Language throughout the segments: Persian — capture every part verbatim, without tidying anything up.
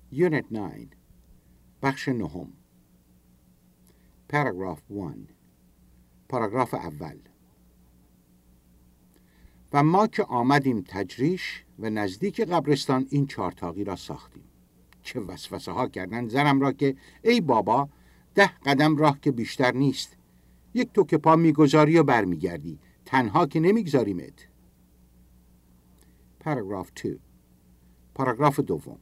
Unit نه بخش نهم Paragraph یک پاراگراف اول و ما که آمدیم تجریش و نزدیک قبرستان این چارتاقی را ساختیم. چه وسوسه ها کردن زنم را که ای بابا ده قدم راه که بیشتر نیست، یک تو که پا میگذاری و برمیگردی، تنها که نمیگذاریمت. پاراگراف دو پاراگراف دوم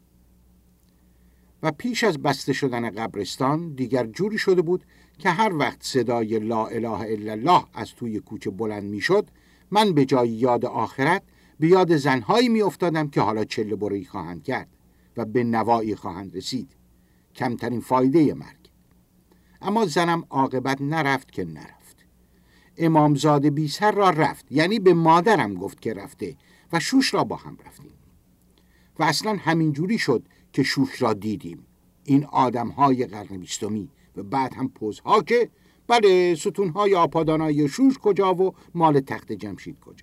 و پیش از بسته شدن قبرستان دیگر جوری شده بود که هر وقت صدای لا اله الا الله از توی کوچه بلند میشد، من به جای یاد آخرت به یاد زنهایی می افتادم که حالا چله بره‌ای خواهند کرد و به نوایی خواهند رسید، کمترین فایده مرگ. اما زنم عاقبت نرفت که نرفت. امامزاده بی سر را رفت، یعنی به مادرم گفت که رفته و شوش را با هم رفتیم و اصلا همین جوری شد که شوش را دیدیم، این آدم‌های قرن بیستمی، و بعد هم پوزها که بله ستون‌های آپادانای شوش کجا و مال تخت جمشید کجا.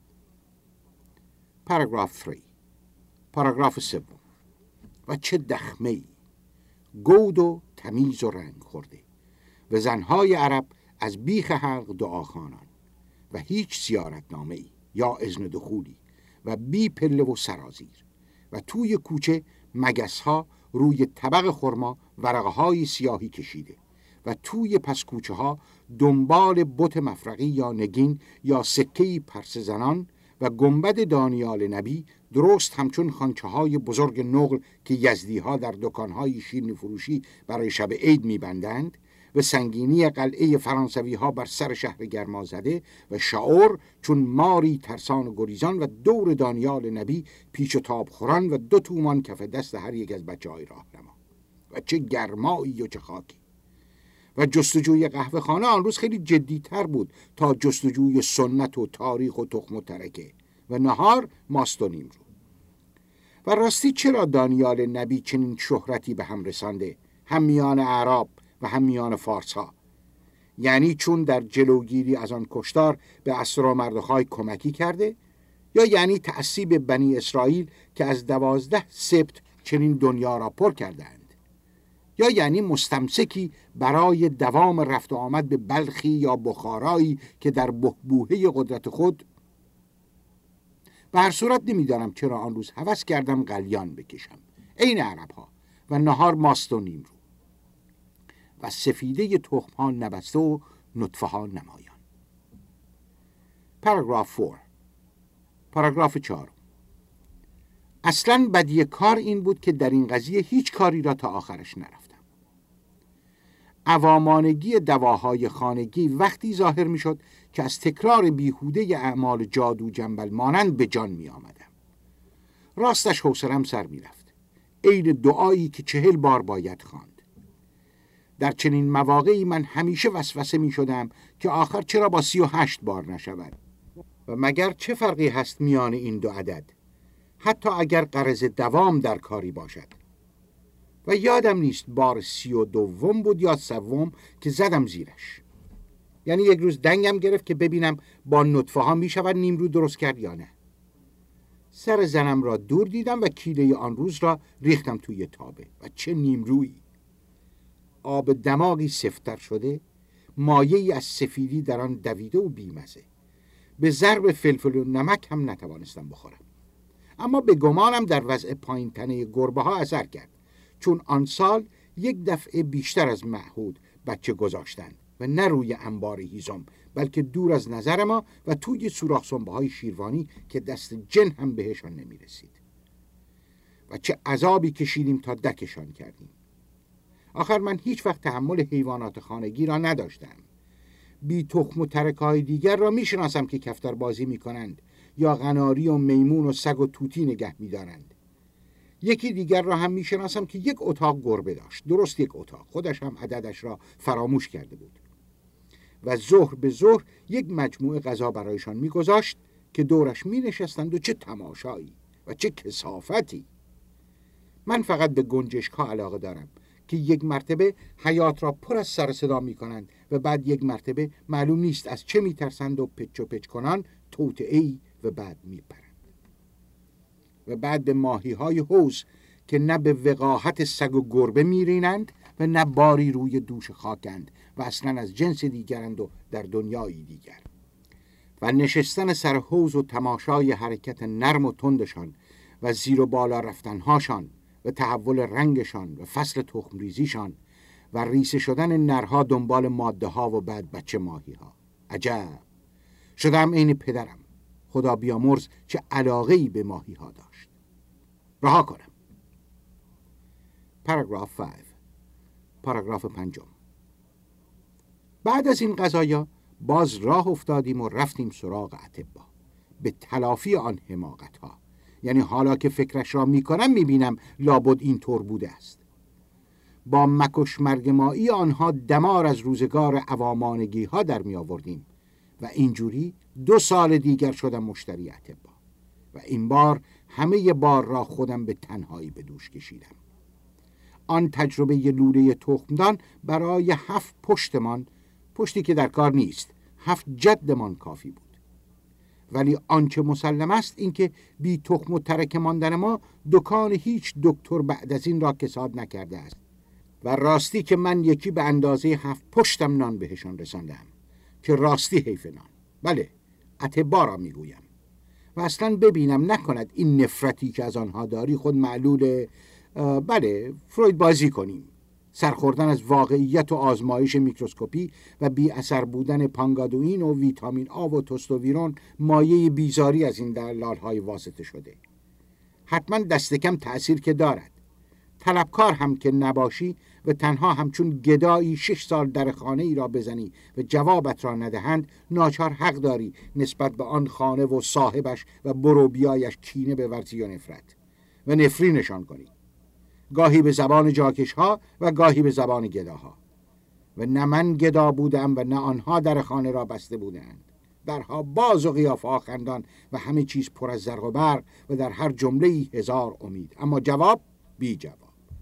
پاراگراف سه پاراگراف سوم و چه دخمه‌ای، گود و تمیز و رنگ خورده و زنهای عرب از بیخ حلق دعاخوانان و هیچ زیارتنامه‌ای یا اذن دخولی و بی پله و سرازیر و توی کوچه مگس‌ها روی طبق خرما ورقه‌های سیاهی کشیده و توی پس کوچه ها دنبال بت مفرقی یا نگین یا سکه‌ای پرسه زنان و گنبد دانیال نبی درست همچون خانچه های بزرگ نقل که یزدی ها در دکان های شیرینی فروشی برای شب عید می‌بندند و سنگینی قلعه فرانسوی ها بر سر شهر گرمازده و شعور چون ماری ترسان و گریزان و دور دانیال نبی پیچ و تاب خوران و دو تومان کف دست هر یک از بچه های راهنما. و چه گرمایی و چه خاکی. و جستجوی قهوه خانه آن روز خیلی جدی‌تر بود تا جستجوی سنت و تاریخ و تخم و ترکه و نهار ماست و نیمرو. و راستی چرا دانیال نبی چنین شهرتی به هم رسانده، هم میان اعراب و هم میان فارس ها؟ یعنی چون در جلوگیری از آن کشتار به اسرا مردخای کمکی کرده، یا یعنی تعصیب بنی اسرائیل که از دوازده سبت چنین دنیا را پر کردند، یا یعنی مستمسکی برای دوام رفت و آمد به بلخی یا بخارایی که در بحبوحه قدرت خود. به هر صورت نمیدانم چرا آن روز هوس کردم قلیان بکشم عین عرب ها و نهار ماست و نیمرو و سفیده تخم ها نبسته و نطفه ها نمایان. پاراگراف چهار پاراگراف چهار اصلاً بدیه کار این بود که در این قضیه هیچ کاری را تا آخرش نرفتم. عوامانگی دواهای خانگی وقتی ظاهر می شد که از تکرار بیهوده اعمال جادو جنبل مانند به جان می آمدم. راستش حوصله‌ام سر می رفت، عین دعایی که چهل بار باید خواند. در چنین مواقعی من همیشه وسوسه می شدم که آخر چرا با سی و هشت بار نشود و مگر چه فرقی هست میان این دو عدد، حتی اگر غرض دوام در کاری باشد. و یادم نیست بار سی و دوم بود یا سوم که زدم زیرش. یعنی یک روز دنگم گرفت که ببینم با نطفه ها می شود نیمرو درست کرد یا نه. سر زنم را دور دیدم و کیله آن روز را ریختم توی تابه و چه نیمرویی! آب دماغی سفتر شده، مایه‌ای از سفیدی در آن دویده و بیمزه. به ضرب فلفل و نمک هم نتوانستم بخورم. اما به گمانم در وضع پایین تنه گربه ها اثر کرد، چون آن سال یک دفعه بیشتر از معهود بچه گذاشتند و نه روی انبار هیزم بلکه دور از نظر ما و توی سوراخ سنبه های شیروانی که دست جن هم بهشان نمی رسید. و چه عذابی کشیدیم تا دکشان کردیم. آخر من هیچ وقت تحمل حیوانات خانگی را نداشتم. بی تخم و ترکای دیگر را می شناسم که کفتر بازی می کنند یا قناری و میمون و سگ و توتی نگه می دارند. یکی دیگر را هم می شناسم که یک اتاق گربه داشت، درست یک اتاق، خودش هم عددش را فراموش کرده بود و ظهر به ظهر یک مجموعه غذا برایشان می گذاشت که دورش می نشستند و چه تماشایی و چه کثافتی. من فقط به گنجشک ها علاقه دارم که یک مرتبه حیات را پر از سر صدا می کنند و بعد یک مرتبه معلوم نیست از چه می ترسند و پچ و پچ کنان توطئه‌ای و بعد می پرند. و بعد به ماهی های حوض که نه به وقاحت سگ و گربه میرینند و نه باری روی دوش خاکند و اصلا از جنس دیگرند و در دنیایی دیگر. و نشستن سر حوض و تماشای حرکت نرم و تندشان و زیر و بالا رفتنهاشان و تحول رنگشان و فصل تخمریزیشان و ریسه شدن نرها دنبال ماده ها و بعد بچه ماهی ها. عجب، شدم عین پدرم، خدا بیامرز چه علاقه‌ای به ماهی ها داشت. رها کنم. پاراگراف پنج. پاراگراف پنجم. بعد از این قضایا باز راه افتادیم و رفتیم سراغ اطبا به تلافی آن حماقت ها. یعنی حالا که فکرش را میکنم میبینم لابد این طور بوده است. با مکش مرگمایی آنها دمار از روزگار عوامانگی ها در می آوردیم و اینجوری دو سال دیگر شدم مشتری اطبا و این بار همه بار را خودم به تنهایی به دوش کشیدم. آن تجربه ی لوله تخمدان برای هفت پشتمان، پشتی که در کار نیست، هفت جدمان کافی بود. ولی آنچه مسلم است این که بی تخم و ترک ماندن ما دکان هیچ دکتر بعد از این را کساد نکرده است و راستی که من یکی به اندازه هفت پشتم نان بهشان رساندم که راستی حیف نان. بله، اطبا را میگویم. و اصلا ببینم نکند این نفرتی که از آنها داری خود معلول بله فروید بازی کنیم، سرخوردن از واقعیت و آزمایش میکروسکوپی و بی اثر بودن پانگادوئین و ویتامین آ و تستوسترون مایه بیزاری از این دلال‌های واسطه شده. حتما دست کم تأثیر که دارد. طلبکار هم که نباشی و تنها همچون گدایی شش سال در خانه ای را بزنی و جوابت را ندهند، ناچار حق داری نسبت به آن خانه و صاحبش و برو بیایش کینه بورزی و نفرت و نفرینشان کنی، گاهی به زبان جاکش ها و گاهی به زبان گداها. و نه من گدا بودم و نه آنها در خانه را بسته بودند. درها باز و قیافه ها خندان و همه چیز پر از زرق و برق و در هر جمله هزار امید، اما جواب بی جواب.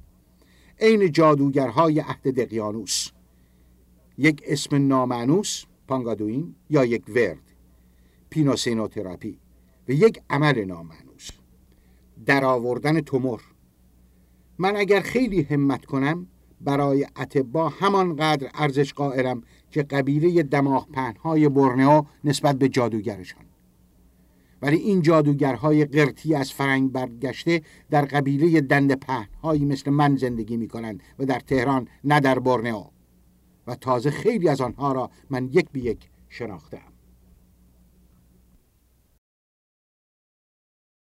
عین جادوگرهای عهد دقیانوس، یک اسم نامانوس پانگادوئین یا یک ورد پینوسینوتراپی و یک عمل نامانوس در آوردن تومور. من اگر خیلی همت کنم برای اطبا همانقدر ارزش قائلم که قبیله دماغ پهن‌های برنئو نسبت به جادوگرشان. ولی این جادوگرهای قرتی از فرنگ برگشته در قبیله دنده پهن‌هایی مثل من زندگی می‌کنند و در تهران نه در برنئو، و تازه خیلی از آنها را من یک به یک شناختم.